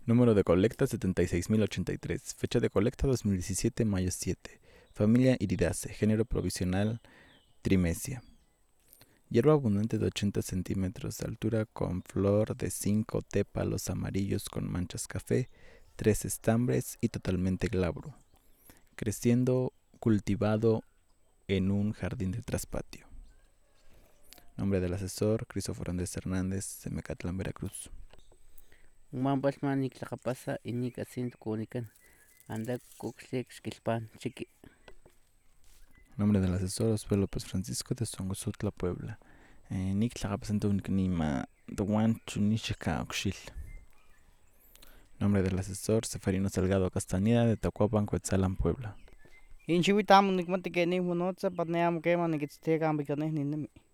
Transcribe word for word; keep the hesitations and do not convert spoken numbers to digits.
Número de colecta setenta y seis mil ochenta y tres. Fecha de colecta dos mil diecisiete, mayo siete. Familia Iridaceae. Género provisional Trimecia. Hierba abundante de ochenta centímetros de altura con flor de cinco tépalos amarillos con manchas café, tres estambres y totalmente glabro. Creciendo cultivado en un jardín de traspatio. Nombre del asesor, Cristóforo Andrés Hernández, Semecatlán, Veracruz. Umambasman niklakapasa inik asiento kunikan. Anda kuxlek xquilpan chiqui. Nombre del asesor, Osvaldo López Francisco de Songosutla, Puebla. Eh, Nik tlakapasanta uniknima Duan Chunishka Oxil. Nombre del asesor, Seferino Salgado Castañeda de Tacuapan, Coetzalan, Puebla. Inchihuitamo nikmati que ni monotza, patneamo quema nikitzteca ambicaneh ninemi.